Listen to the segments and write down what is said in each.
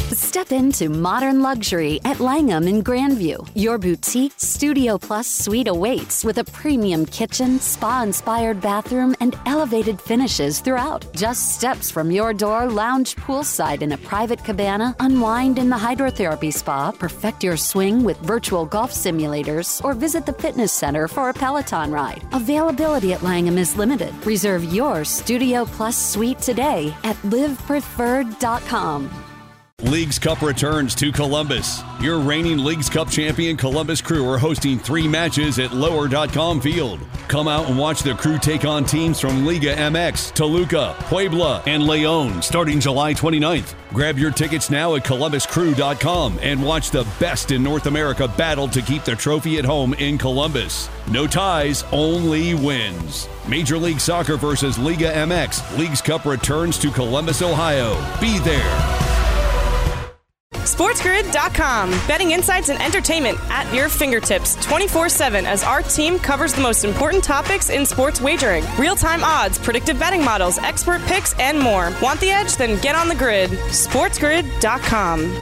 Step into modern luxury at Langham in Grandview. Your boutique Studio Plus suite awaits with a premium kitchen, spa-inspired bathroom, and elevated finishes throughout. Just steps from your door, lounge poolside in a private cabana, unwind in the hydrotherapy spa, perfect your swing with virtual golf simulators, or visit the fitness center for a Peloton ride. Availability at Langham is limited. Reserve your Studio Plus suite today at livepreferred.com. Leagues Cup returns to Columbus. Your reigning Leagues Cup champion Columbus Crew are hosting 3 matches at Lower.com Field. Come out and watch the Crew take on teams from Liga MX, Toluca, Puebla, and León starting July 29th. Grab your tickets now at ColumbusCrew.com and watch the best in North America battle to keep the trophy at home in Columbus. No ties, only wins. Major League Soccer versus Liga MX. Leagues Cup returns to Columbus, Ohio. Be there. SportsGrid.com. Betting insights and entertainment at your fingertips 24/7 as our team covers the most important topics in sports wagering. Real-time odds, predictive betting models, expert picks, and more. Want the edge? Then get on the grid. SportsGrid.com.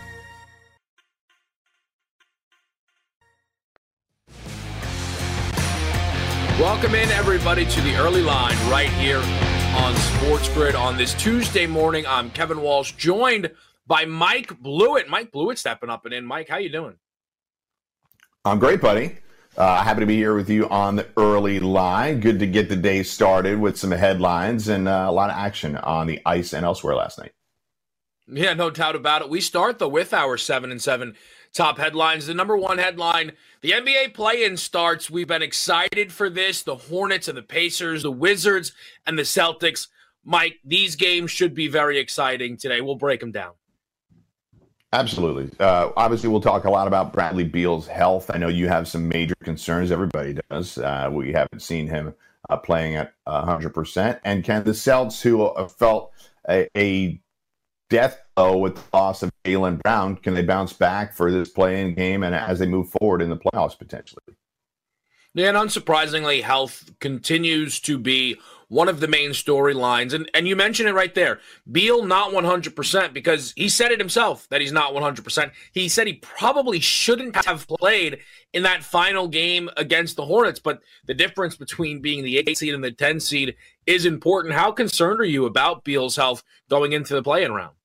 Welcome in, everybody, to the early line right here on Sports Grid on this Tuesday morning. I'm Kevin Walsh, joined by Mike Blewett. Mike Blewett stepping up and in. Mike, how you doing? I'm great, buddy. Happy to be here with you on the early line. Good to get the day started with some headlines and a lot of action on the ice and elsewhere last night. Yeah, no doubt about it. We start, though, with our 7 and 7 top headlines. The number one headline, the NBA play-in starts. We've been excited for this. The Hornets and the Pacers, the Wizards and the Celtics. Mike, these games should be very exciting today. We'll break them down. Absolutely. Obviously, we'll talk a lot about Bradley Beal's health. I know you have some major concerns. Everybody does. We haven't seen him playing at 100%. And can the Celtics, who felt a death blow with the loss of Jaylen Brown, can they bounce back for this play-in game and as they move forward in the playoffs potentially? Yeah, and unsurprisingly, health continues to be one of the main storylines. And you mentioned it right there. Beal not 100% because he said it himself that he's not 100%. He said he probably shouldn't have played in that final game against the Hornets, but the difference between being the 8 seed and the 10 seed is important. How concerned are you about Beal's health going into the play-in round?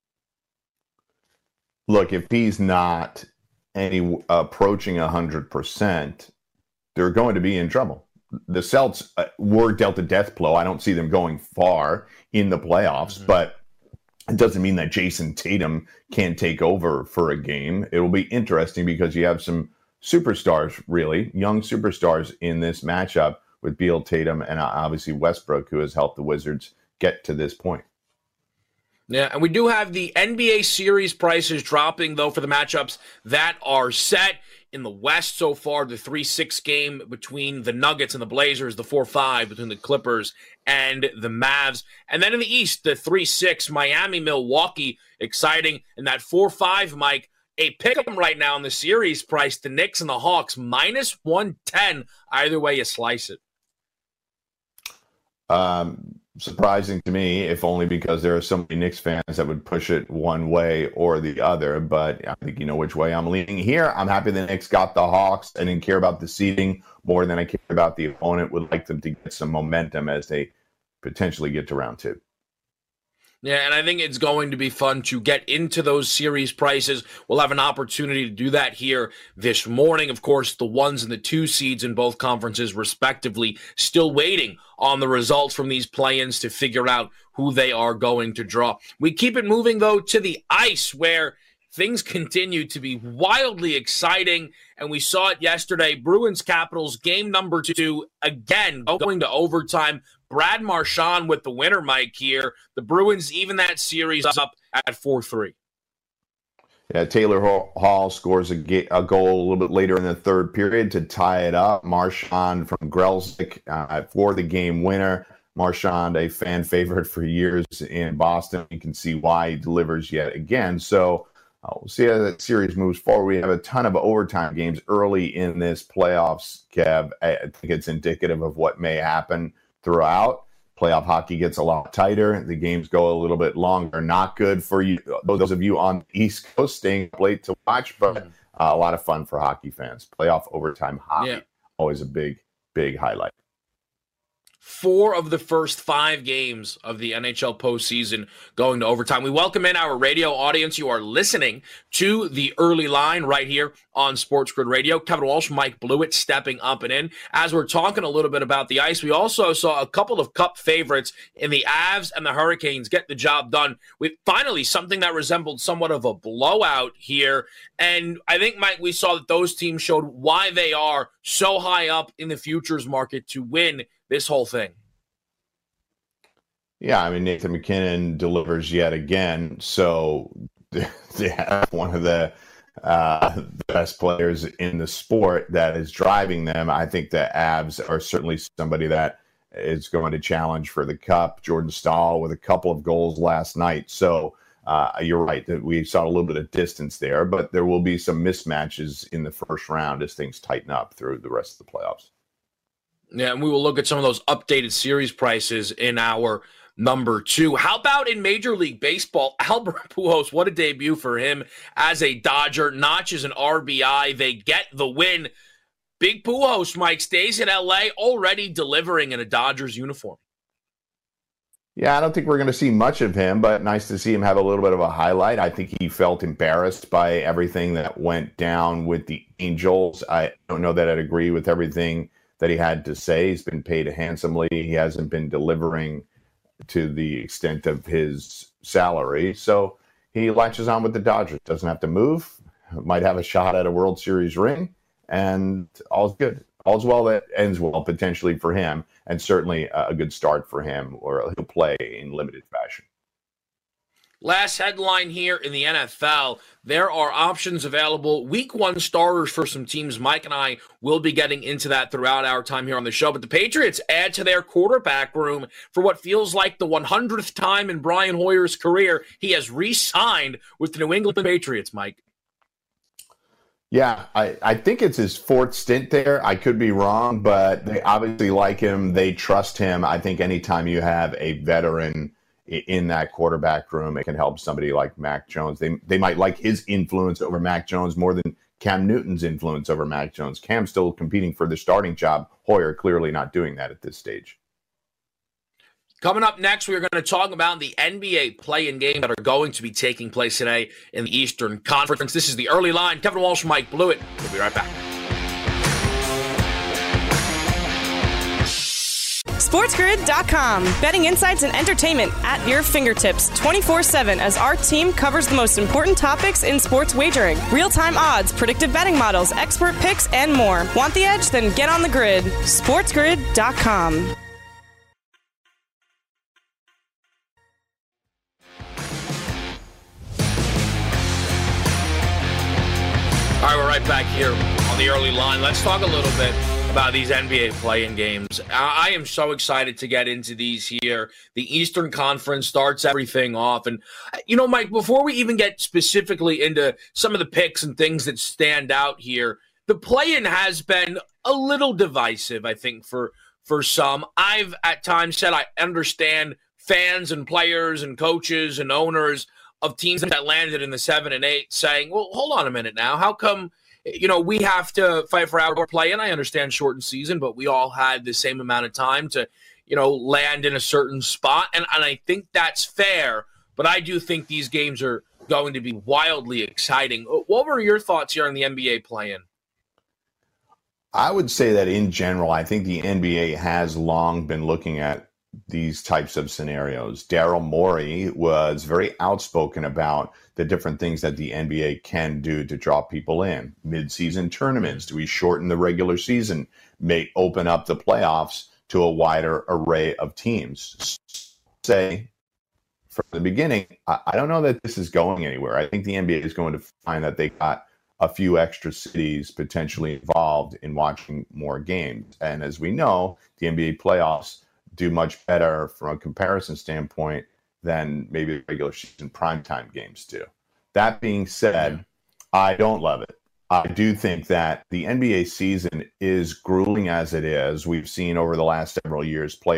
Look, if he's not approaching 100%, they're going to be in trouble. The Celtics were dealt a death blow. I don't see them going far in the playoffs, but it doesn't mean that Jason Tatum can't take over for a game. It will be interesting because you have some superstars, really, young superstars in this matchup with Beal, Tatum, and obviously Westbrook, who has helped the Wizards get to this point. Yeah, and we do have the NBA series prices dropping, though, for the matchups that are set. In the West so far, the 3-6 game between the Nuggets and the Blazers, the 4-5 between the Clippers and the Mavs. And then in the East, the 3-6 Miami-Milwaukee, exciting. And that 4-5, Mike, a pick-em right now in the series price, the Knicks and the Hawks, minus 110. Either way you slice it. Surprising to me, if only because there are so many Knicks fans that would push it one way or the other. But I think you know which way I'm leaning here. I'm happy the Knicks got the Hawks. I didn't care about the seeding more than I care about the opponent. Would like them to get some momentum as they potentially get to round 2. Yeah, and I think it's going to be fun to get into those series prices. We'll have an opportunity to do that here this morning. Of course, the 1s and the 2 seeds in both conferences, respectively, still waiting on the results from these play-ins to figure out who they are going to draw. We keep it moving, though, to the ice, where things continue to be wildly exciting, and we saw it yesterday. Bruins-Capitals, game number 2, again, going to overtime. Brad Marchand with the winner, Mike, here. The Bruins even that series up at 4-3. Yeah, Taylor Hall scores a goal a little bit later in the third period to tie it up. Marchand from Grzelcyk for the game winner. Marchand, a fan favorite for years in Boston. You can see why he delivers yet again. So we'll see how that series moves forward. We have a ton of overtime games early in this playoffs, Kev. I think it's indicative of what may happen throughout. Playoff hockey gets a lot tighter. The games go a little bit longer. Not good for you, those of you on the East Coast staying up late to watch, but a lot of fun for hockey fans. Playoff overtime hockey, always a big, big highlight. 4 of the first 5 games of the NHL postseason going to overtime. We welcome in our radio audience. You are listening to the early line right here on Sports Grid Radio. Kevin Walsh, Mike Blewett stepping up and in. As we're talking a little bit about the ice, we also saw a couple of cup favorites in the Avs and the Hurricanes get the job done with finally something that resembled somewhat of a blowout here. And I think, Mike, we saw that those teams showed why they are so high up in the futures market to win this whole thing. Yeah, I mean, Nathan MacKinnon delivers yet again. So they have one of the best players in the sport that is driving them. I think the Avs are certainly somebody that is going to challenge for the cup. Jordan Staal with a couple of goals last night. So you're right that we saw a little bit of distance there, but there will be some mismatches in the first round as things tighten up through the rest of the playoffs. Yeah, and we will look at some of those updated series prices in our number 2. How about in Major League Baseball? Albert Pujols, what a debut for him as a Dodger. Notches an RBI. They get the win. Big Pujols, Mike, stays in L.A., already delivering in a Dodgers uniform. Yeah, I don't think we're going to see much of him, but nice to see him have a little bit of a highlight. I think he felt embarrassed by everything that went down with the Angels. I don't know that I'd agree with everything that he had to say. He's been paid handsomely. He hasn't been delivering to the extent of his salary. So he latches on with the Dodgers. Doesn't have to move. Might have a shot at a World Series ring. And all's good. All's well that ends well, potentially for him. And certainly a good start for him, or he'll play in limited fashion. Last headline here in the NFL, there are options available. Week 1 starters for some teams. Mike and I will be getting into that throughout our time here on the show. But the Patriots add to their quarterback room for what feels like the 100th time in Brian Hoyer's career. He has re-signed with the New England Patriots, Mike. Yeah, I think it's his 4th stint there. I could be wrong, but they obviously like him. They trust him. I think anytime you have a veteran in that quarterback room, it can help somebody like Mac Jones. They might like his influence over Mac Jones more than Cam Newton's influence over Mac Jones. Cam's still competing for the starting job. Hoyer clearly not doing that at this stage. Coming up next, we're going to talk about the NBA play-in games that are going to be taking place today in the Eastern Conference. This is the early line. Kevin Walsh, Mike Blewett. We'll be right back. SportsGrid.com. Betting insights and entertainment at your fingertips 24/7 as our team covers the most important topics in sports wagering. Real-time odds, predictive betting models, expert picks, and more. Want the edge? Then get on the grid. SportsGrid.com. All right, we're right back here on the early line. Let's talk a little bit about these NBA play-in games. I am so excited to get into these here. The Eastern Conference starts everything off. And, you know, Mike, before we even get specifically into some of the picks and things that stand out here, the play-in has been a little divisive, I think, for some. I've at times said I understand fans and players and coaches and owners of teams that landed in the 7 and 8 saying, well, hold on a minute now. How come, you know, we have to fight for our play? And I understand shortened season, but we all had the same amount of time to, you know, land in a certain spot. And I think that's fair, but I do think these games are going to be wildly exciting. What were your thoughts here on the NBA play-in? I would say that in general, I think the NBA has long been looking at these types of scenarios. Daryl Morey was very outspoken about the different things that the NBA can do to draw people in. Mid-season tournaments, do we shorten the regular season, may open up the playoffs to a wider array of teams? Say, from the beginning, I don't know that this is going anywhere. I think the NBA is going to find that they got a few extra cities potentially involved in watching more games. And as we know, the NBA playoffs do much better from a comparison standpoint than maybe the regular season primetime games do. That being said, I don't love it. I do think that the NBA season is grueling as it is. We've seen over the last several years players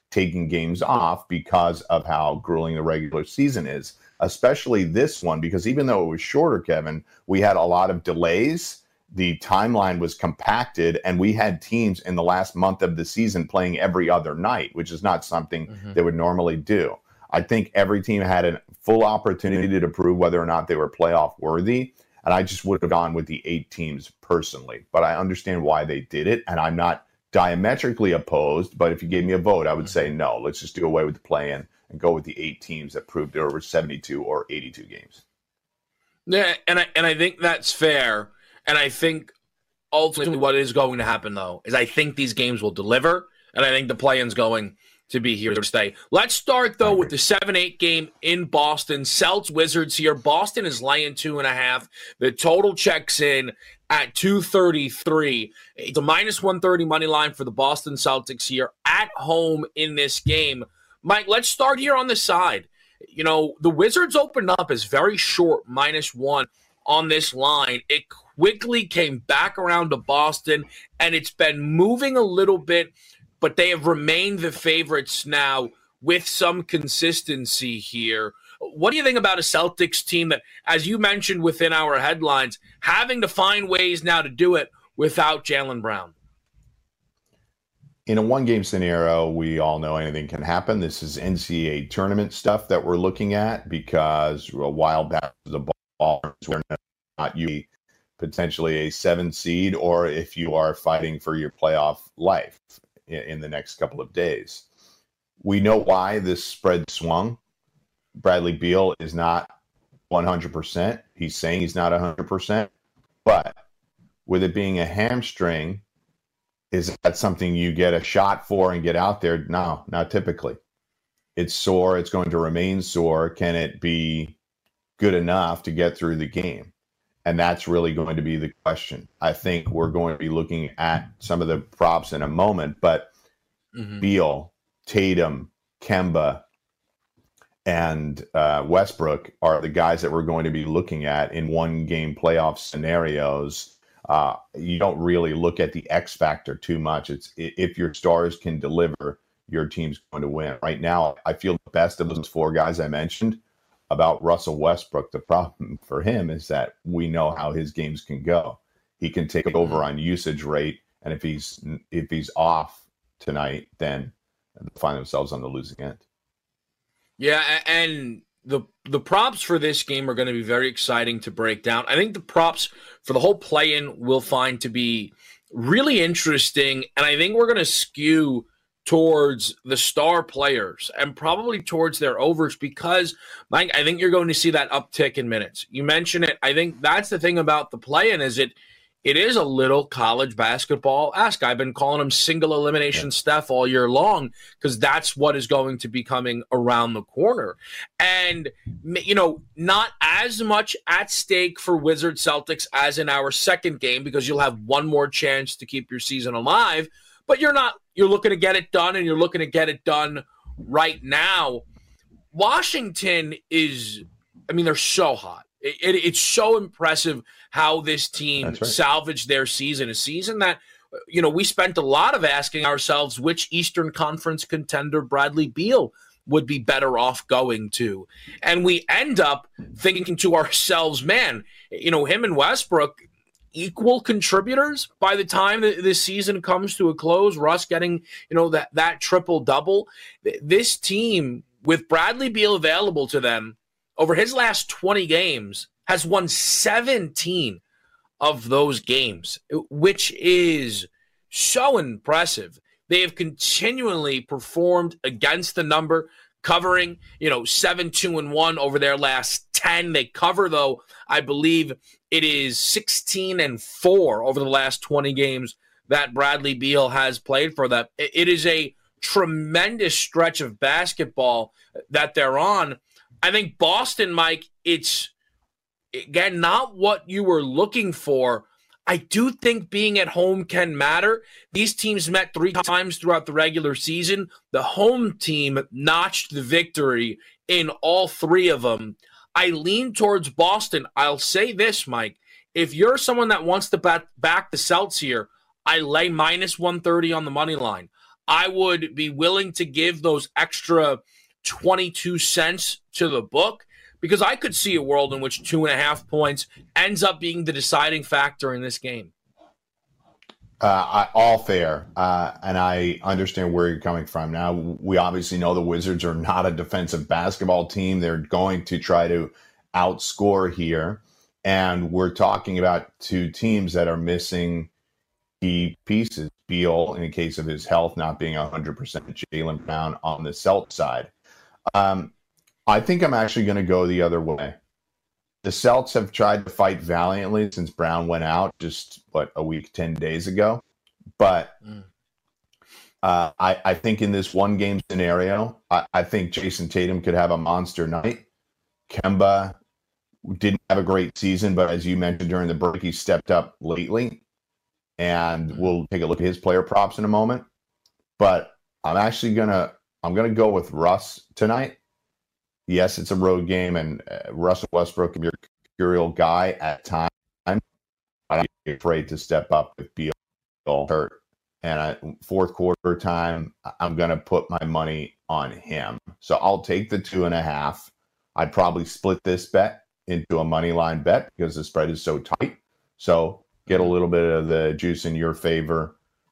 taking games off because of how grueling the regular season is, especially this one, because even though it was shorter, Kevin, we had a lot of delays. The timeline was compacted, and we had teams in the last month of the season playing every other night, which is not something they would normally do. I think every team had a full opportunity to prove whether or not they were playoff worthy, and I just would have gone with the 8 teams personally. But I understand why they did it, and I'm not diametrically opposed, but if you gave me a vote, I would say no, let's just do away with the play-in and go with the 8 teams that proved it over 72 or 82 games. Yeah, and I think that's fair. And I think ultimately what is going to happen, though, is I think these games will deliver, and I think the play-in's going to be here to stay. Let's start, though, with the 7-8 game in Boston. Celts Wizards here. Boston is laying 2.5. The total checks in at 233. It's a minus 130 money line for the Boston Celtics here at home in this game. Mike, let's start here on the side. You know, the Wizards opened up as very short, -1 on this line. It quickly came back around to Boston, and it's been moving a little bit, but they have remained the favorites now with some consistency here. What do you think about a Celtics team that, as you mentioned within our headlines, having to find ways now to do it without Jaylen Brown? In a one-game scenario, we all know anything can happen. This is NCAA tournament stuff that we're looking at, because a while back the ball were not you potentially a 7 seed, or if you are fighting for your playoff life in the next couple of days. We know why this spread swung. Bradley Beal is not 100%. He's saying he's not 100%. But with it being a hamstring, is that something you get a shot for and get out there? No, not typically. It's sore. It's going to remain sore. Can it be good enough to get through the game? And that's really going to be the question. I think we're going to be looking at some of the props in a moment, but Beal, Tatum, Kemba, and Westbrook are the guys that we're going to be looking at in one-game playoff scenarios. You don't really look at the X factor too much. It's if your stars can deliver, your team's going to win. Right now, I feel the best of those 4 guys I mentioned about Russell Westbrook. The problem for him is that we know how his games can go. He can take over on usage rate, and if he's off tonight, then they'll find themselves on the losing end. Yeah, and the props for this game are going to be very exciting to break down. I think the props for the whole play-in will find to be really interesting, and I think we're going to skew towards the star players and probably towards their overs, because, Mike, I think you're going to see that uptick in minutes. You mentioned it. I think that's the thing about the play-in, is it is a little college basketball-esque. I've been calling them single elimination Steph all year long, because that's what is going to be coming around the corner. And, you know, not as much at stake for Wizards Celtics as in our second game, because you'll have one more chance to keep your season alive. But you're looking to get it done, and you're looking to get it done right now. Washington they're so hot. It's so impressive how this team salvaged their season, a season that, you know, we spent a lot of asking ourselves which Eastern Conference contender Bradley Beal would be better off going to. And we end up thinking to ourselves, man, you know, him and Westbrook, equal contributors by the time that this season comes to a close. Russ getting, you know, that triple-double. This team, with Bradley Beal available to them, over his last 20 games, has won 17 of those games, which is so impressive. They have continually performed against the number, covering, 7-2-1 over their last 10. They cover, though, I believe it is 16-4 over the last 20 games that Bradley Beal has played for them. It is a tremendous stretch of basketball that they're on. I think Boston, Mike, it's, again, not what you were looking for. I do think being at home can matter. These teams met 3 times throughout the regular season. The home team notched the victory in all 3 of them. I lean towards Boston. I'll say this, Mike. If you're someone that wants to back the Celts here, I lay -130 on the money line. I would be willing to give those extra 22 cents to the book, because I could see a world in which 2.5 points ends up being the deciding factor in this game. All fair, and I understand where you're coming from. Now, we obviously know the Wizards are not a defensive basketball team. They're going to try to outscore here, and we're talking about two teams that are missing key pieces. Beal, in the case of his health, not being 100%, Jaylen Brown on the Celtics side. I think I'm actually going to go the other way. The Celtics have tried to fight valiantly since Brown went out just, a week, 10 days ago. But I think in this one-game scenario, I think Jason Tatum could have a monster night. Kemba didn't have a great season, but as you mentioned during the break, he stepped up lately. And we'll take a look at his player props in a moment. But I'm actually going to go with Russ tonight. Yes, it's a road game, and Russell Westbrook, your mercurial guy at times. I'm not afraid to step up if Beal hurt. And fourth quarter time, I'm going to put my money on him. So I'll take the 2.5. I'd probably split this bet into a money line bet because the spread is so tight. So get a little bit of the juice in your favor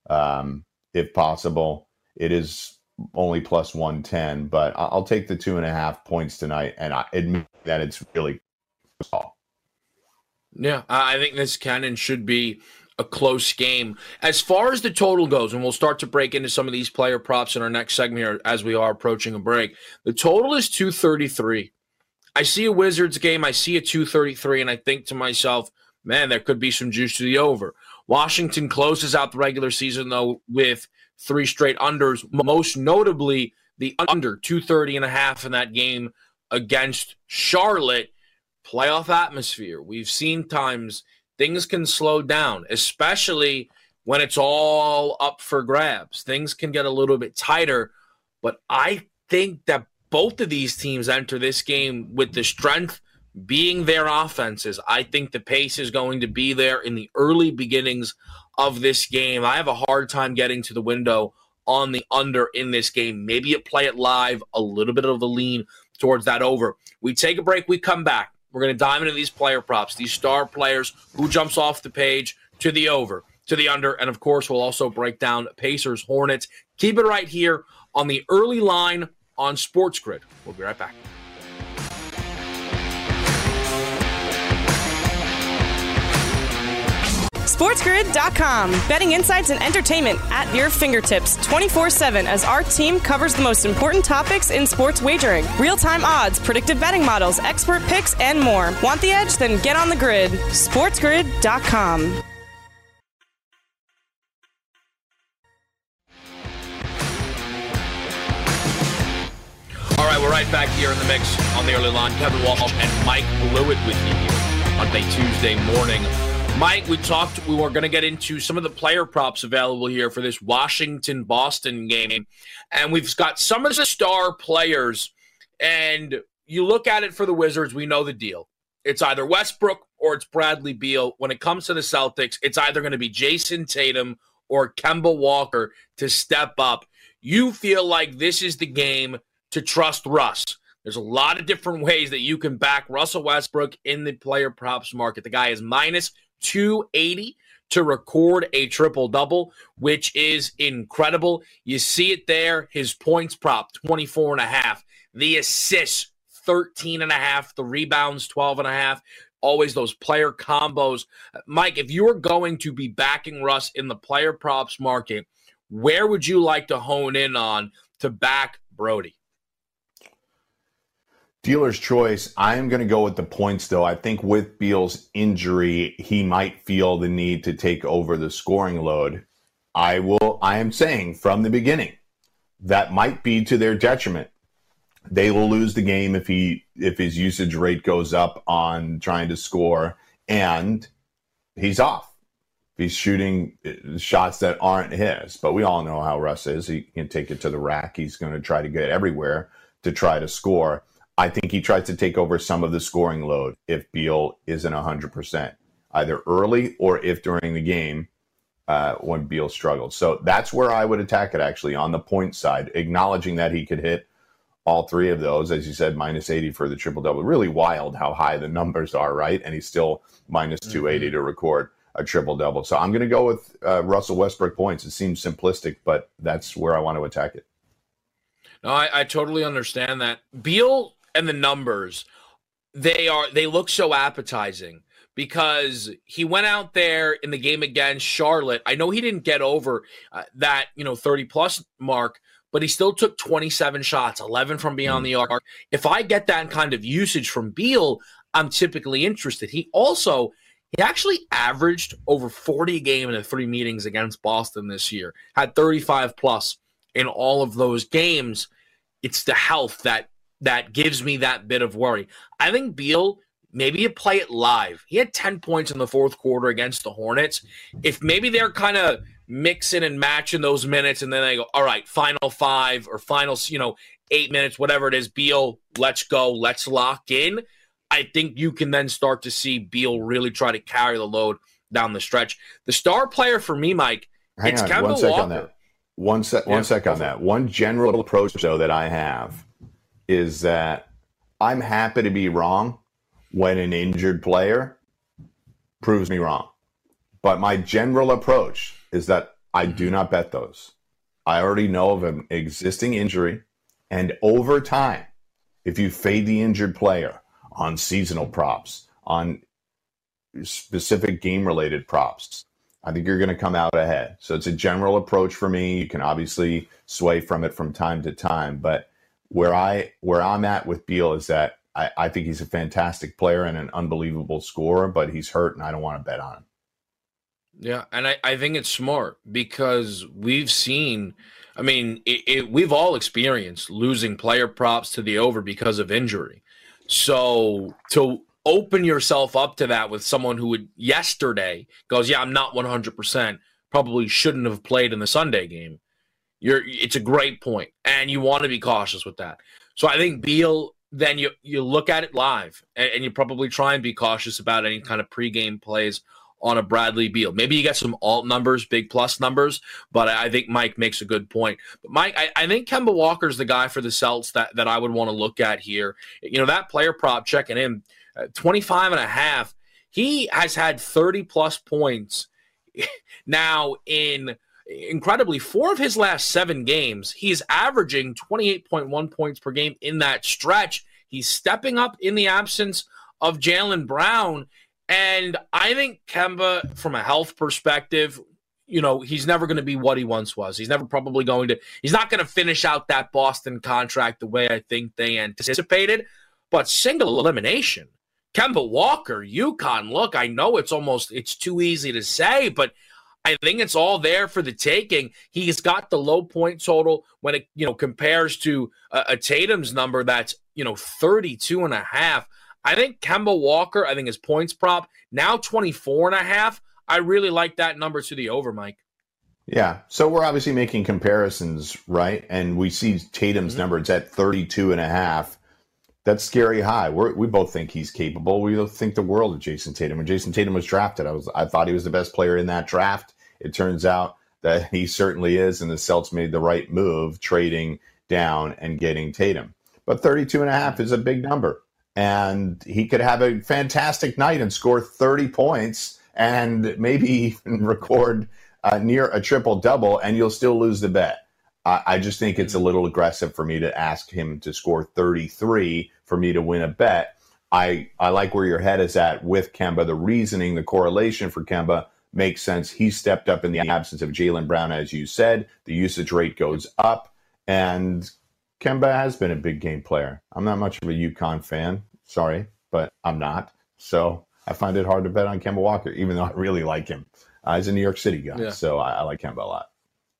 if possible. It is only plus 110, but I'll take the 2.5 points tonight, and I admit that it's really small. Yeah, I think this can and should be a close game. As far as the total goes, and we'll start to break into some of these player props in our next segment here as we are approaching a break, the total is 233. I see a Wizards game, I see a 233, and I think to myself, man, there could be some juice to the over. Washington closes out the regular season, though, with 3 straight unders, most notably the under 230.5 in that game against Charlotte. Playoff atmosphere. We've seen times things can slow down, especially when it's all up for grabs. Things can get a little bit tighter, but I think that both of these teams enter this game with the strength being their offenses. I think the pace is going to be there in the early beginnings of this game. I have a hard time getting to the window on the under in this game. Maybe you play it live, a little bit of a lean towards that over. We take a break, we come back. We're going to dive into these player props, these star players, who jumps off the page, to the over, to the under, and of course we'll also break down Pacers, Hornets. Keep it right here on the early line on Sports Grid. We'll be right back. SportsGrid.com. Betting insights and entertainment at your fingertips 24/7 as our team covers the most important topics in sports wagering. Real-time odds, predictive betting models, expert picks, and more. Want the edge? Then get on the grid. SportsGrid.com. All right, we're right back here in the mix on the early line. Kevin Walsh and Mike Blewett with you here on a Tuesday morning. Mike, we were going to get into some of the player props available here for this Washington-Boston game. And we've got some of the star players. And you look at it for the Wizards, we know the deal. It's either Westbrook or it's Bradley Beal. When it comes to the Celtics, it's either going to be Jason Tatum or Kemba Walker to step up. You feel like this is the game to trust Russ. There's a lot of different ways that you can back Russell Westbrook in the player props market. The guy is minus 280 to record a triple-double, which is incredible. You see it there. His points prop, 24.5. The assists, 13.5. The rebounds, 12.5. Always those player combos. Mike, if you were going to be backing Russ in the player props market, where would you like to hone in on to back Brody? Dealer's choice. I am going to go with the points, though. I think with Beal's injury, he might feel the need to take over the scoring load. I am saying from the beginning, that might be to their detriment. They will lose the game if his usage rate goes up on trying to score, and he's off. He's shooting shots that aren't his. But we all know how Russ is. He can take it to the rack. He's going to try to get everywhere to try to score. I think he tries to take over some of the scoring load if Beal isn't 100%, either early or if during the game. when Beal struggled. So that's where I would attack it, actually, on the point side, acknowledging that he could hit all three of those. As you said, minus 80 for the triple-double. Really wild how high the numbers are, right? And he's still minus 280 to record a triple-double. So I'm going to go with Russell Westbrook points. It seems simplistic, but that's where I want to attack it. No, I totally understand that. Beal and the numbers, they look so appetizing because he went out there in the game against Charlotte. I know he didn't get over that 30-plus mark, but he still took 27 shots, 11 from beyond the arc. If I get that kind of usage from Beal, I'm typically interested. He actually averaged over 40 a game in the 3 meetings against Boston this year, had 35-plus in all of those games. It's the health that gives me that bit of worry. I think Beal, maybe you play it live. He had 10 points in the fourth quarter against the Hornets. If maybe they're kind of mixing and matching those minutes, and then they go, all right, final 5 or final 8 minutes, whatever it is, Beal, let's go, let's lock in. I think you can then start to see Beal really try to carry the load down the stretch. The star player for me, Mike, it's Kemba Walker. One sec on that. One general approach, though, that I have is that I'm happy to be wrong when an injured player proves me wrong. But my general approach is that I do not bet those. I already know of an existing injury, and over time, if you fade the injured player on seasonal props, on specific game-related props, I think you're going to come out ahead. So it's a general approach for me. You can obviously sway from it from time to time, but where I'm at with Beal is that I think he's a fantastic player and an unbelievable scorer, but he's hurt and I don't want to bet on him. Yeah, and I think it's smart because we've seen, we've all experienced losing player props to the over because of injury. So to open yourself up to that with someone who would yesterday goes, yeah, I'm not 100%, probably shouldn't have played in the Sunday game. It's a great point, and you want to be cautious with that. So I think Beal, then you look at it live, and you probably try and be cautious about any kind of pregame plays on a Bradley Beal. Maybe you get some alt numbers, big plus numbers, but I think Mike makes a good point. But Mike, I think Kemba Walker's the guy for the Celts that I would want to look at here. That player prop checking in, 25.5. He has had 30-plus points now in incredibly 4 of his last 7 games. He's averaging 28.1 points per game in that stretch. He's stepping up in the absence of Jaylen Brown. And I think Kemba, from a health perspective, he's never going to be what he once was. He's never probably he's not going to finish out that Boston contract the way I think they anticipated. But single elimination, Kemba Walker, UConn, look, I know it's too easy to say, but I think it's all there for the taking. He's got the low point total when it compares to a Tatum's number that's 32.5. I think Kemba Walker, I think his points prop now 24.5. I really like that number to the over, Mike. Yeah. So we're obviously making comparisons, right? And we see Tatum's number, it's at 32.5. That's scary high. We both think he's capable. We both think the world of Jason Tatum. When Jason Tatum was drafted, I thought he was the best player in that draft. It turns out that he certainly is, and the Celts made the right move trading down and getting Tatum. But 32.5 is a big number. And he could have a fantastic night and score 30 points and maybe even record near a triple-double, and you'll still lose the bet. I just think it's a little aggressive for me to ask him to score 33 for me to win a bet. I like where your head is at with Kemba. The reasoning, the correlation for Kemba makes sense. He stepped up in the absence of Jaylen Brown, as you said. The usage rate goes up, and Kemba has been a big game player. I'm not much of a UConn fan. Sorry, but I'm not. So I find it hard to bet on Kemba Walker, even though I really like him. He's a New York City guy, so I like Kemba a lot.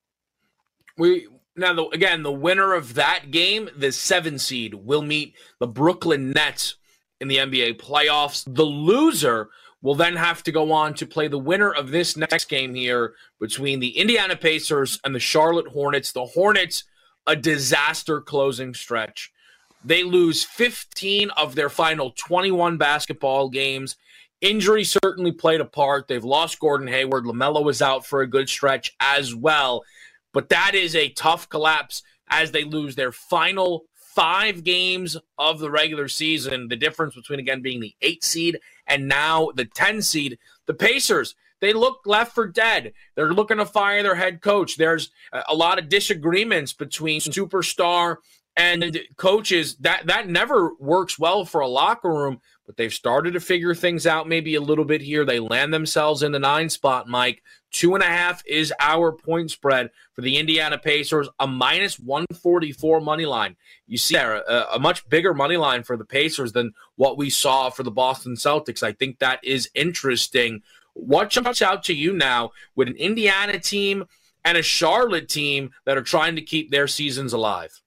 The winner of that game, the 7 seed, will meet the Brooklyn Nets in the NBA playoffs. The loser will then have to go on to play the winner of this next game here between the Indiana Pacers and the Charlotte Hornets. The Hornets, a disaster closing stretch. They lose 15 of their final 21 basketball games. Injury certainly played a part. They've lost Gordon Hayward. LaMelo was out for a good stretch as well. But that is a tough collapse as they lose their final 5 games of the regular season. The difference between, again, being the 8 seed and now the 10 seed. The Pacers, they look left for dead. They're looking to fire their head coach. There's a lot of disagreements between superstar and coaches. That never works well for a locker room, but they've started to figure things out maybe a little bit here. They land themselves in the 9 spot, Mike. 2.5 is our point spread for the Indiana Pacers, a minus 144 money line. You see there a much bigger money line for the Pacers than what we saw for the Boston Celtics. I think that is interesting. What jumps out to you now with an Indiana team and a Charlotte team that are trying to keep their seasons alive?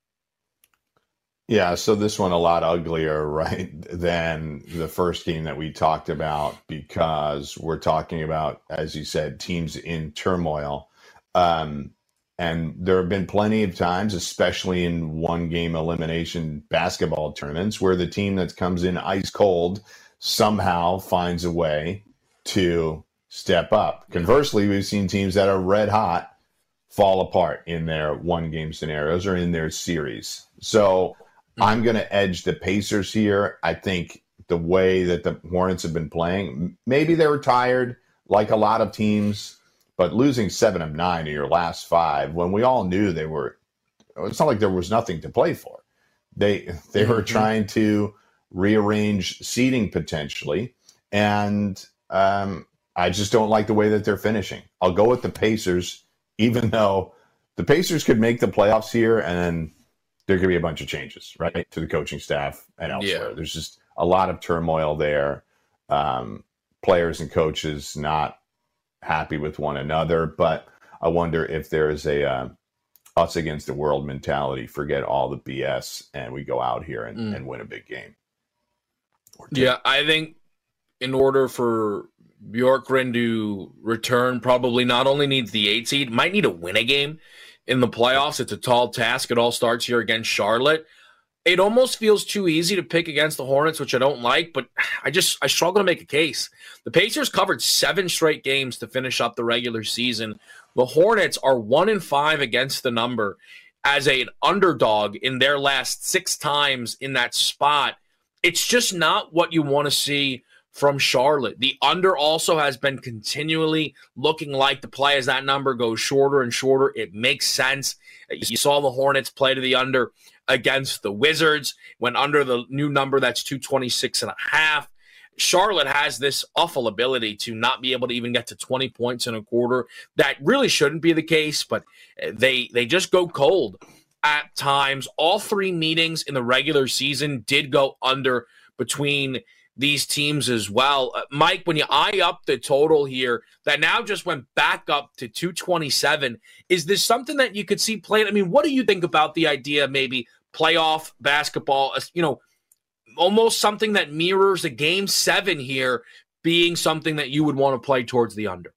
Yeah, so this one a lot uglier, right, than the first game that we talked about, because we're talking about, as you said, teams in turmoil. And there have been plenty of times, especially in one-game elimination basketball tournaments, where the team that comes in ice cold somehow finds a way to step up. Conversely, we've seen teams that are red hot fall apart in their one-game scenarios or in their series. So I'm going to edge the Pacers here. I think the way that the Hornets have been playing, maybe they were tired like a lot of teams, but losing 7 of 9 in your last 5, when we all knew they were, it's not like there was nothing to play for. They were trying to rearrange seeding potentially, and I just don't like the way that they're finishing. I'll go with the Pacers, even though the Pacers could make the playoffs here, and there could be a bunch of changes, right, to the coaching staff and elsewhere. Yeah. There's just a lot of turmoil there. Players and coaches not happy with one another, but I wonder if there is a us against the world mentality. Forget all the BS, and we go out here and win a big game. Yeah, I think in order for Bjorkgren to return, probably not only needs the 8 seed, might need to win a game in the playoffs. It's a tall task. It all starts here against Charlotte. It almost feels too easy to pick against the Hornets, which I don't like, but I struggle to make a case. The Pacers covered 7 straight games to finish up the regular season. The Hornets are 1-5 against the number as an underdog in their last 6 times in that spot. It's just not what you want to see from Charlotte. The under also has been continually looking like the play as that number goes shorter and shorter. It makes sense. You saw the Hornets play to the under against the Wizards, went under the new number, that's 226.5. Charlotte has this awful ability to not be able to even get to 20 points in a quarter. That really shouldn't be the case, but they just go cold at times. All 3 meetings in the regular season did go under between these teams as well. Mike, when you eye up the total here, that now just went back up to 227, is this something that you could see playing? I mean, what do you think about the idea of maybe playoff basketball, almost something that mirrors a Game 7 here being something that you would want to play towards the under?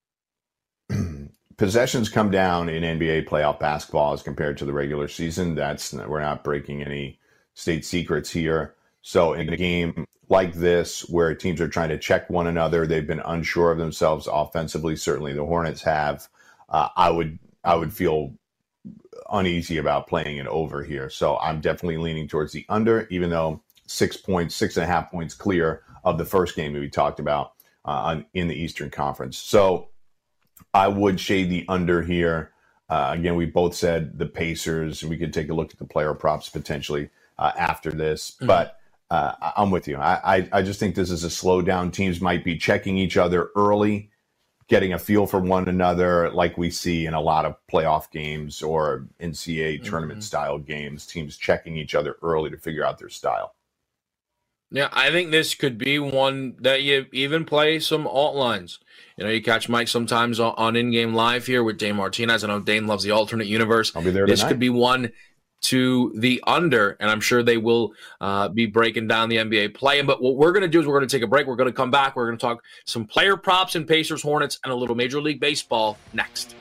Possessions come down in NBA playoff basketball as compared to the regular season. We're not breaking any state secrets here. So in a game like this, where teams are trying to check one another, they've been unsure of themselves offensively. Certainly the Hornets have. I would feel uneasy about playing it over here. So I'm definitely leaning towards the under, even though 6.5 points clear of the first game that we talked about in the Eastern Conference. So I would shade the under here. Again, we both said the Pacers. We could take a look at the player props potentially after this, but I'm with you. I just think this is a slowdown. Teams might be checking each other early, getting a feel for one another, like we see in a lot of playoff games or NCAA tournament style games, teams checking each other early to figure out their style. Yeah, I think this could be one that you even play some alt lines. You catch Mike sometimes on In-Game Live here with Dane Martinez. I know Dane loves the alternate universe. I'll be there This tonight. could be one to the under, and I'm sure they will be breaking down the NBA play-in. But what we're going to do is we're going to take a break. We're going to come back. We're going to talk some player props in Pacers, Hornets, and a little Major League Baseball next.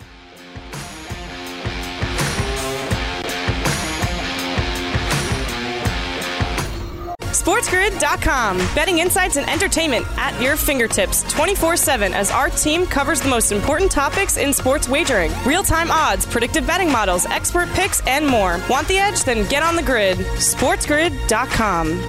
SportsGrid.com. Betting insights and entertainment at your fingertips 24/7 as our team covers the most important topics in sports wagering. Real-time odds, predictive betting models, expert picks, and more. Want the edge? Then get on the grid. SportsGrid.com.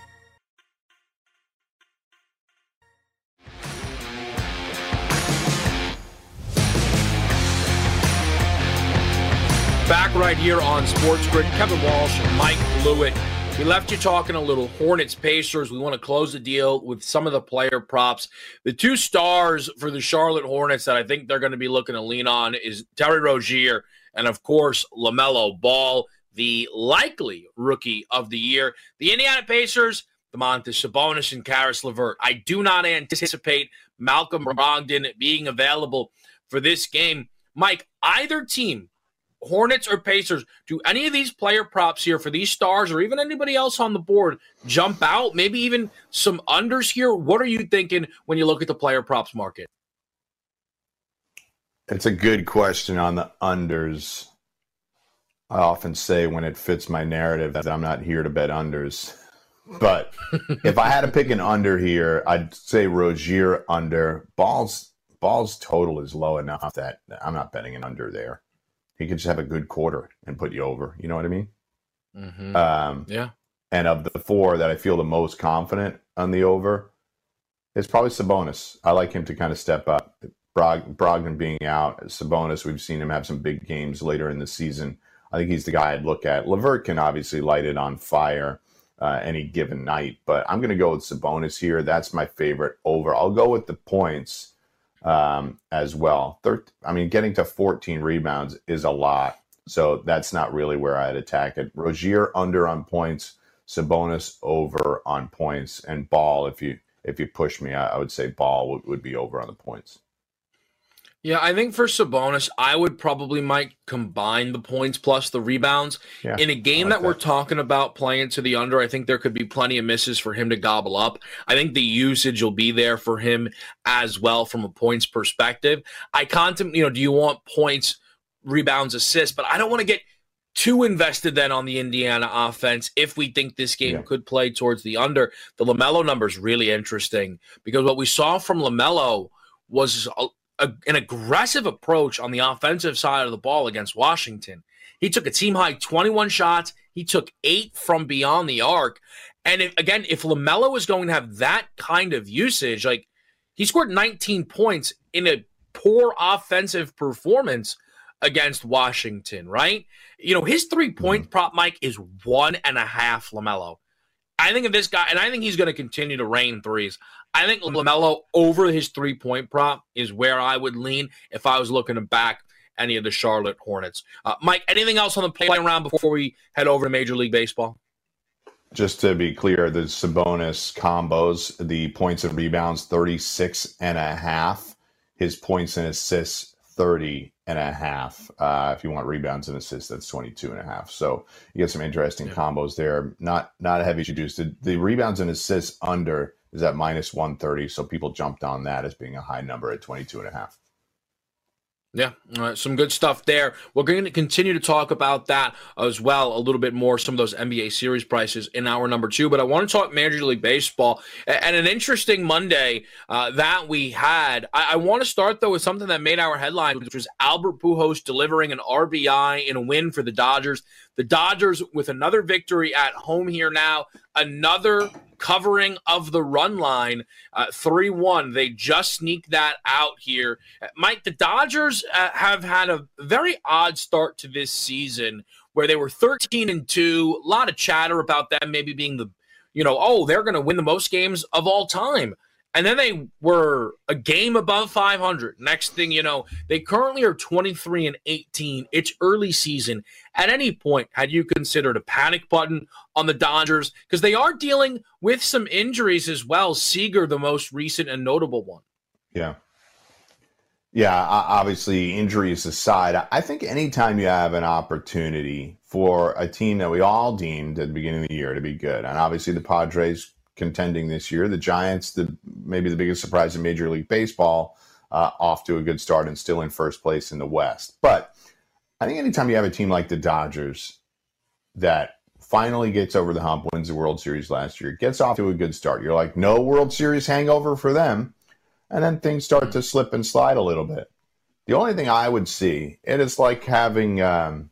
Back right here on Sports Grid, Kevin Walsh, Mike Lewitt. We left you talking a little Hornets Pacers. We want to close the deal with some of the player props. The two stars for the Charlotte Hornets that I think they're going to be looking to lean on is Terry Rozier and, of course, LaMelo Ball, the likely rookie of the year. The Indiana Pacers, Domantas Sabonis and Caris LeVert. I do not anticipate Malcolm Brogdon being available for this game. Mike, either team, Hornets or Pacers, do any of these player props here for these stars or even anybody else on the board jump out? Maybe even some unders here? What are you thinking when you look at the player props market? It's a good question on the unders. I often say when it fits my narrative that I'm not here to bet unders. But if I had to pick an under here, I'd say Rozier under. Ball's total is low enough that I'm not betting an under there. He could just have a good quarter and put you over. You know what I mean? Mm-hmm. Yeah. And of the four that I feel the most confident on the over, it's probably Sabonis. I like him to kind of step up. Brogdon being out, Sabonis, we've seen him have some big games later in the season. I think he's the guy I'd look at. LeVert can obviously light it on fire any given night, but I'm going to go with Sabonis here. That's my favorite over. I'll go with the points as well. Getting to 14 rebounds is a lot, so that's not really where I'd attack it. Rozier under on points, Sabonis over on points, and Ball, if you push me, I would say Ball would be over on the points. Yeah, I think for Sabonis, I would probably might combine the points plus the rebounds. Yeah, in a game that we're talking about playing to the under, I think there could be plenty of misses for him to gobble up. I think the usage will be there for him as well from a points perspective. I contemplate, do you want points, rebounds, assists? But I don't want to get too invested then on the Indiana offense if we think this game could play towards the under. The LaMelo number is really interesting because what we saw from LaMelo was an aggressive approach on the offensive side of the ball against Washington. He took a team-high 21 shots. He took 8 from beyond the arc. And if LaMelo is going to have that kind of usage, like he scored 19 points in a poor offensive performance against Washington, right? His three-point prop, Mike, is 1.5 LaMelo. I think of this guy, and I think he's going to continue to rain threes. I think LaMelo over his three-point prop is where I would lean if I was looking to back any of the Charlotte Hornets. Mike, anything else on the play around before we head over to Major League Baseball? Just to be clear, the Sabonis combos, the points and rebounds, 36.5. His points and assists, 30.5. If you want rebounds and assists, that's 22.5. So you get some interesting combos there. Not a heavy juice. The rebounds and assists under is at -130, so people jumped on that as being a high number at 22.5. Yeah, some good stuff there. We're going to continue to talk about that as well a little bit more, some of those NBA series prices in hour number 2. But I want to talk Major League Baseball and an interesting Monday that we had. I want to start, though, with something that made our headlines, which was Albert Pujols delivering an RBI in a win for the Dodgers. The Dodgers with another victory at home here now, another covering of the run line, 3-1. They just sneaked that out here. Mike, the Dodgers have had a very odd start to this season where they were 13-2. A lot of chatter about them maybe being they're going to win the most games of all time. And then they were a game above 500. Next thing you know, they currently are 23-18. It's early season. At any point, had you considered a panic button on the Dodgers? Because they are dealing with some injuries as well. Seager, the most recent and notable one. Yeah. Yeah, obviously, injuries aside, I think anytime you have an opportunity for a team that we all deemed at the beginning of the year to be good, and obviously the Padres contending this year, the Giants, maybe the biggest surprise in Major League Baseball, off to a good start and still in first place in the West. But I think anytime you have a team like the Dodgers that finally gets over the hump, wins the World Series last year, gets off to a good start. You're like, no World Series hangover for them. And then things start to slip and slide a little bit. The only thing I would see, it is like having a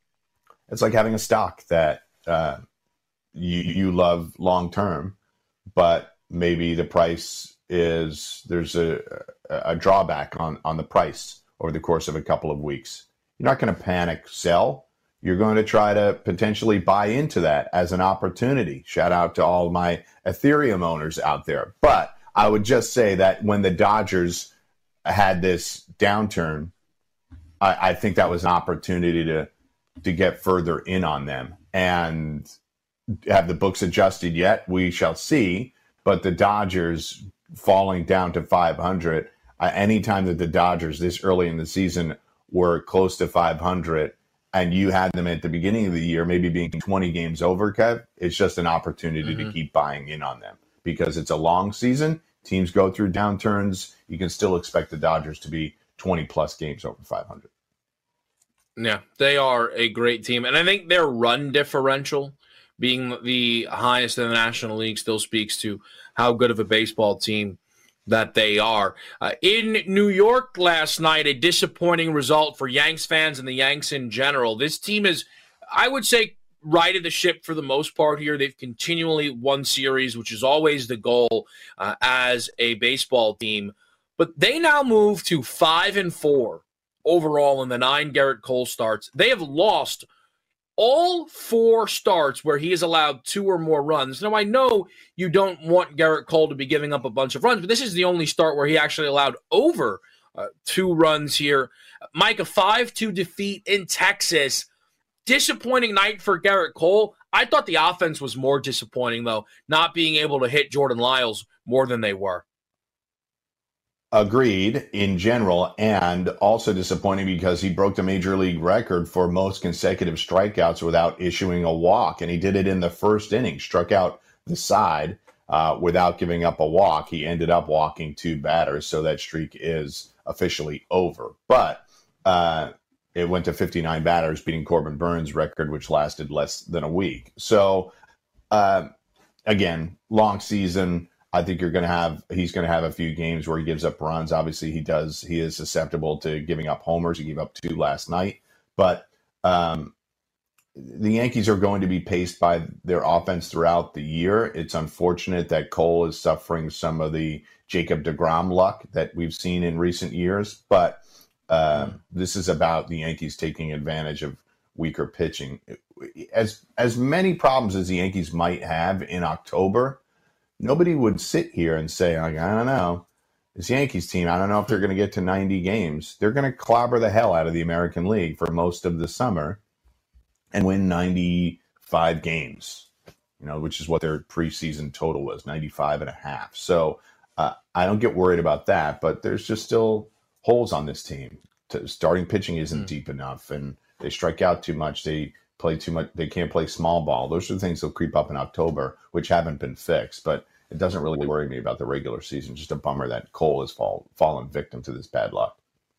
stock that you love long term, but maybe the price there's a drawback on the price over the course of a couple of weeks. You're not going to panic sell. You're going to try to potentially buy into that as an opportunity. Shout out to all my Ethereum owners out there. But I would just say that when the Dodgers had this downturn, I think that was an opportunity to get further in on them. And have the books adjusted yet? We shall see. But the Dodgers falling down to 500, anytime that the Dodgers this early in the season were close to 500, and you had them at the beginning of the year, maybe being 20 games over, Kev, it's just an opportunity to keep buying in on them because it's a long season. Teams go through downturns. You can still expect the Dodgers to be 20-plus games over 500. Yeah, they are a great team. And I think their run differential being the highest in the National League still speaks to how good of a baseball team that they are. In New York last night, a disappointing result for Yanks fans and the Yanks in general. This team is, I would say, righted the ship for the most part here. They've continually won series, which is always the goal as a baseball team. But they now move to 5-4 overall in the 9 Gerrit Cole starts. They have lost all 4 starts where he has allowed 2 or more runs. Now, I know you don't want Gerrit Cole to be giving up a bunch of runs, but this is the only start where he actually allowed over 2 runs here. Mike, a 5-2 defeat in Texas. Disappointing night for Gerrit Cole. I thought the offense was more disappointing, though, not being able to hit Jordan Lyles more than they were. Agreed in general, and also disappointing because he broke the major league record for most consecutive strikeouts without issuing a walk, and he did it in the first inning, struck out the side without giving up a walk. He ended up walking 2 batters, so that streak is officially over. But it went to 59 batters, beating Corbin Burns' record, which lasted less than a week. So, again, long season. I think he's going to have a few games where he gives up runs. Obviously, he is susceptible to giving up homers. He gave up 2 last night. But the Yankees are going to be paced by their offense throughout the year. It's unfortunate that Cole is suffering some of the Jacob deGrom luck that we've seen in recent years. But this is about the Yankees taking advantage of weaker pitching. As many problems as the Yankees might have in October, nobody would sit here and say, I don't know, this Yankees team, I don't know if they're going to get to 90 games. They're going to clobber the hell out of the American League for most of the summer and win 95 games, which is what their preseason total was, 95.5. So I don't get worried about that, but there's just still holes on this team. Starting pitching isn't deep enough, and they strike out too much. They play too much. They can't play small ball. Those are the things that'll creep up in October, which haven't been fixed. But it doesn't really worry me about the regular season. Just a bummer that Cole has fallen victim to this bad luck.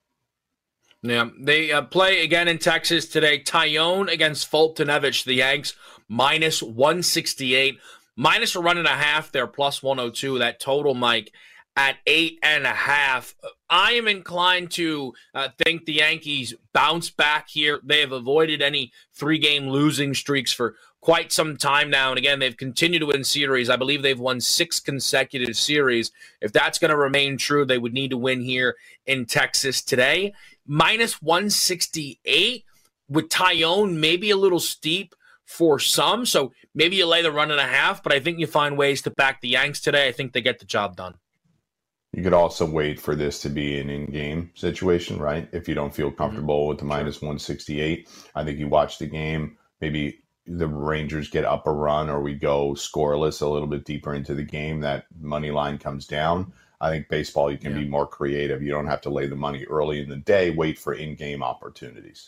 Yeah, they play again in Texas today. Tyone against Foltynewicz. The Yanks minus 168, minus a run and a half. They're plus 102. That total, Mike, at 8.5. I am inclined to think the Yankees bounce back here. They have avoided any 3-game losing streaks for quite some time now. And again, they've continued to win series. I believe they've won 6 consecutive series. If that's going to remain true, they would need to win here in Texas today. Minus 168 with Tyone, maybe a little steep for some. So maybe you lay the run and a half, but I think you find ways to back the Yanks today. I think they get the job done. You could also wait for this to be an in-game situation, right? If you don't feel comfortable with the minus 168, I think you watch the game. Maybe the Rangers get up a run or we go scoreless a little bit deeper into the game. That money line comes down. I think baseball, you can be more creative. You don't have to lay the money early in the day. Wait for in-game opportunities.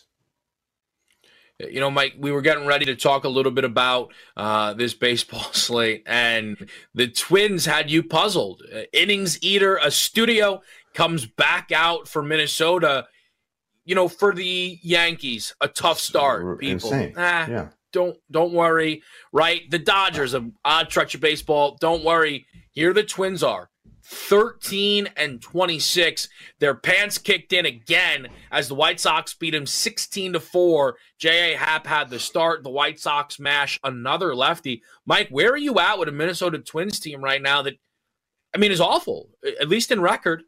Mike, we were getting ready to talk a little bit about this baseball slate, and the Twins had you puzzled. Innings eater Astudillo comes back out for Minnesota. For the Yankees, a tough start, people. Insane. Yeah. don't worry, right? The Dodgers, an odd stretch of baseball. Don't worry. Here the Twins are. 13-26. Their pants kicked in again as the White Sox beat them 16-4. J.A. Happ had the start. The White Sox mash another lefty. Mike, where are you at with a Minnesota Twins team right now that, is awful, at least in record?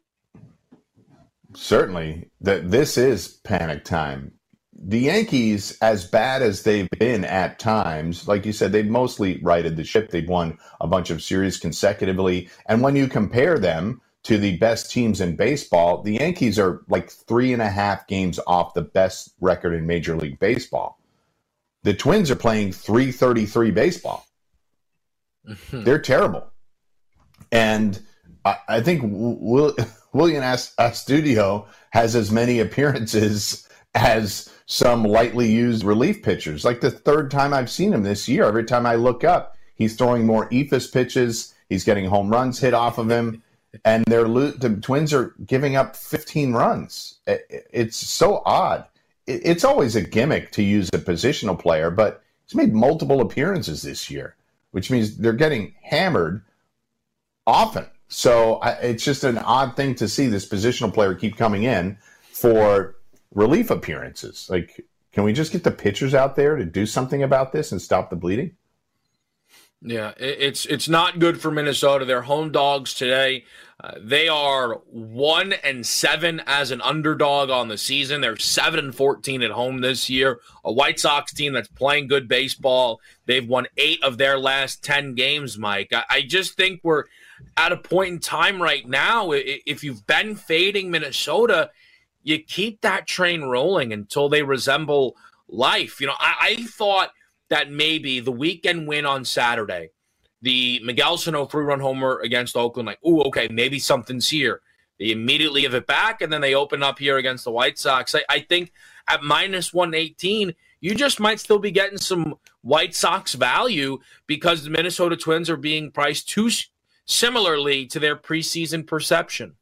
Certainly. This is panic time. The Yankees, as bad as they've been at times, like you said, they've mostly righted the ship. They've won a bunch of series consecutively. And when you compare them to the best teams in baseball, the Yankees are like 3.5 games off the best record in Major League Baseball. The Twins are playing .333 baseball. They're terrible. And I think Willian Astudillo has as many appearances as some lightly used relief pitchers. Like the third time I've seen him this year, every time I look up, he's throwing more eephus pitches. He's getting home runs hit off of him. And the Twins are giving up 15 runs. It's so odd. It's always a gimmick to use a positional player, but he's made multiple appearances this year, which means they're getting hammered often. So it's just an odd thing to see this positional player keep coming in for relief appearances. Like, can we just get the pitchers out there to do something about this and stop the bleeding? Yeah, it's not good for Minnesota. They're home dogs today. They are 1-7 as an underdog on the season. They're 7-14 at home this year. A White Sox team that's playing good baseball. They've won 8 of their last 10 games, Mike. I just think we're at a point in time right now. If you've been fading Minnesota, you keep that train rolling until they resemble life. I thought that maybe the weekend win on Saturday, the Miguel Sano 3-run homer against Oakland, like, ooh, okay, maybe something's here. They immediately give it back, and then they open up here against the White Sox. I think at -118, you just might still be getting some White Sox value because the Minnesota Twins are being priced too similarly to their preseason perception.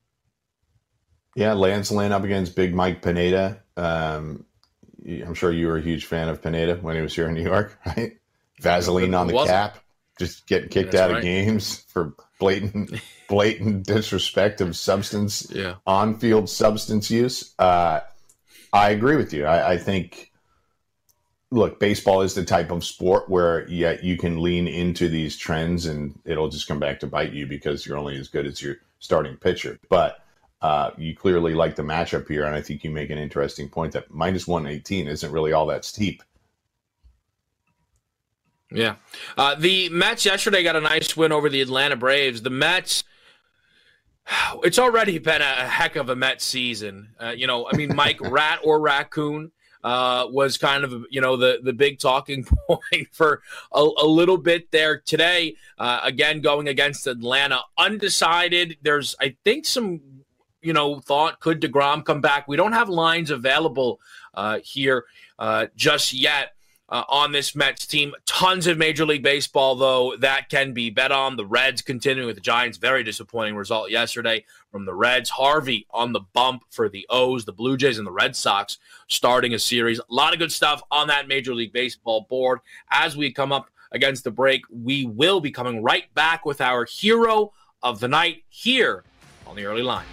Yeah, Lance Lynn up against Big Mike Pineda. I'm sure you were a huge fan of Pineda when he was here in New York, right? Vaseline on the cap, just getting kicked out of games for blatant disrespect of substance, on-field substance use. I agree with you. I think, look, baseball is the type of sport where you can lean into these trends and it'll just come back to bite you because you're only as good as your starting pitcher. But you clearly like the matchup here, and I think you make an interesting point that -118 isn't really all that steep. Yeah. The Mets yesterday got a nice win over the Atlanta Braves. The Mets, it's already been a heck of a Mets season. Mike, rat or raccoon, was kind of, the big talking point for a little bit there today. Again, going against Atlanta, undecided. There's, I think, some thought, could DeGrom come back? We don't have lines available here just yet on this Mets team. Tons of Major League Baseball, though, that can be bet on. The Reds continuing with the Giants. Very disappointing result yesterday from the Reds. Harvey on the bump for the O's, the Blue Jays, and the Red Sox starting a series. A lot of good stuff on that Major League Baseball board. As we come up against the break, we will be coming right back with our hero of the night here on the Early Line.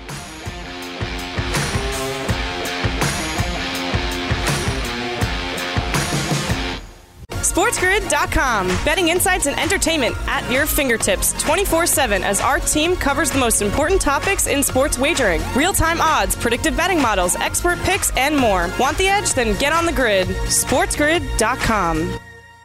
SportsGrid.com. Betting insights and entertainment at your fingertips 24/7 as our team covers the most important topics in sports wagering. Real-time odds, predictive betting models, expert picks, and more. Want the edge? Then get on the grid. SportsGrid.com.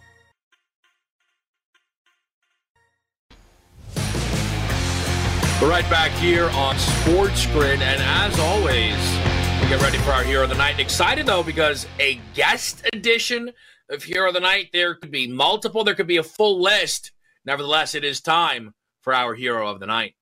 We're right back here on Sports Grid, and as always, we get ready for our Hero of the Night. Excited, though, because a guest edition of Hero of the Night, there could be multiple, there could be a full list. Nevertheless, it is time for our Hero of the Night.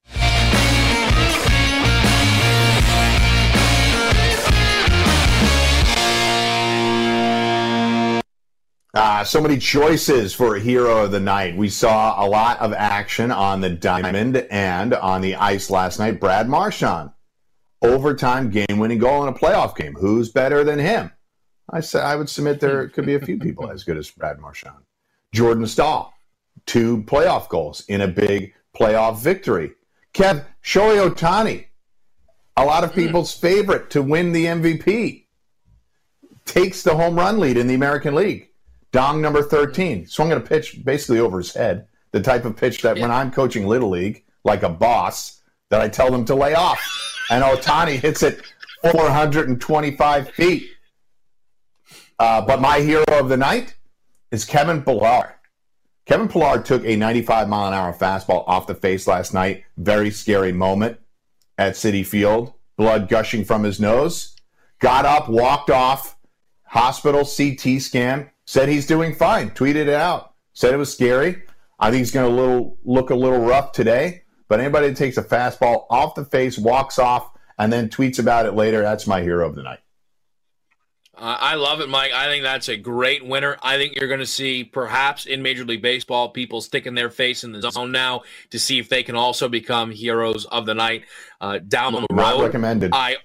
So many choices for Hero of the Night. We saw a lot of action on the diamond and on the ice last night. Brad Marchand, overtime game-winning goal in a playoff game. Who's better than him? I would submit there could be a few people as good as Brad Marchand. Jordan Stahl, 2 playoff goals in a big playoff victory. Kev, Shohei Ohtani, a lot of people's favorite to win the MVP, takes the home run lead in the American League. Dong number 13. Swung at a pitch basically over his head, the type of pitch that when I'm coaching Little League, like a boss, that I tell them to lay off. And Ohtani hits it 425 feet. But my hero of the night is Kevin Pillar. Kevin Pillar took a 95-mile-an-hour fastball off the face last night. Very scary moment at Citi Field. Blood gushing from his nose. Got up, walked off. Hospital CT scan. Said he's doing fine. Tweeted it out. Said it was scary. I think he's going to look a little rough today. But anybody that takes a fastball off the face, walks off, and then tweets about it later, that's my hero of the night. I love it, Mike. I think that's a great winner. I think you're going to see, perhaps in Major League Baseball, people sticking their face in the zone now to see if they can also become heroes of the night down the road. Not recommended. I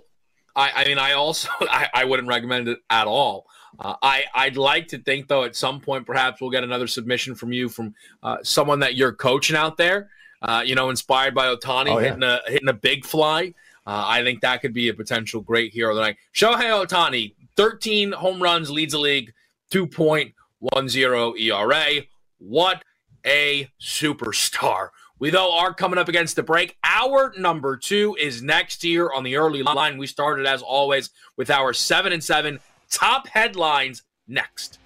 wouldn't recommend it at all. I'd like to think, though, at some point, perhaps we'll get another submission from you from someone that you're coaching out there, inspired by Ohtani hitting a big fly. I think that could be a potential great hero of the night. Shohei Ohtani, 13 home runs, leads the league, 2.10 ERA. What a superstar. We, though, are coming up against the break. Our number 2 is next here on the early line. We started, as always, with our 7-7 top headlines next.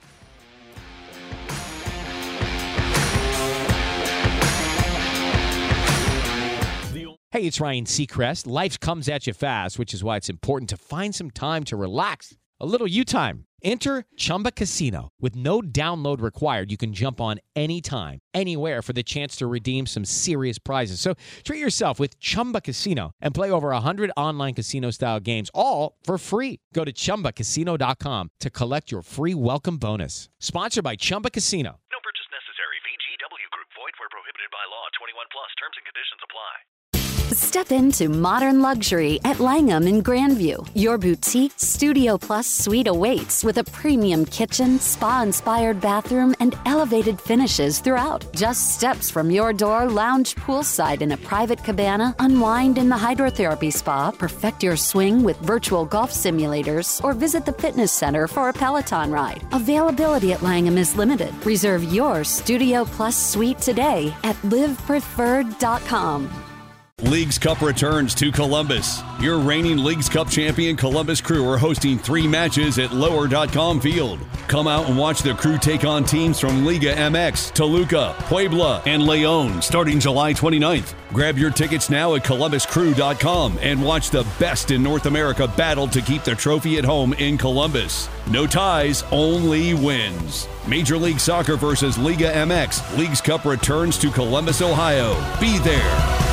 Hey, it's Ryan Seacrest. Life comes at you fast, which is why it's important to find some time to relax. A little you time. Enter Chumba Casino. With no download required, you can jump on anytime, anywhere for the chance to redeem some serious prizes. So treat yourself with Chumba Casino and play over 100 online casino-style games, all for free. Go to ChumbaCasino.com to collect your free welcome bonus. Sponsored by Chumba Casino. No purchase necessary. VGW Group. Void where prohibited by law. 21 plus. Terms and conditions apply. Step into modern luxury at Langham in Grandview. Your boutique Studio Plus suite awaits with a premium kitchen, spa-inspired bathroom, and elevated finishes throughout. Just steps from your door, lounge poolside in a private cabana, unwind in the hydrotherapy spa, perfect your swing with virtual golf simulators, or visit the fitness center for a Peloton ride. Availability at Langham is limited. Reserve your Studio Plus suite today at livepreferred.com. Leagues Cup returns to Columbus. Your reigning Leagues Cup champion Columbus Crew are hosting 3 matches at lower.com field. Come out and watch the Crew take on teams from Liga MX, Toluca, Puebla, and Leon starting July 29th. Grab your tickets now at columbuscrew.com and watch the best in North America battle to keep the trophy at home in Columbus. No ties, only wins. Major League Soccer versus Liga MX. Leagues Cup returns to Columbus, Ohio. Be there.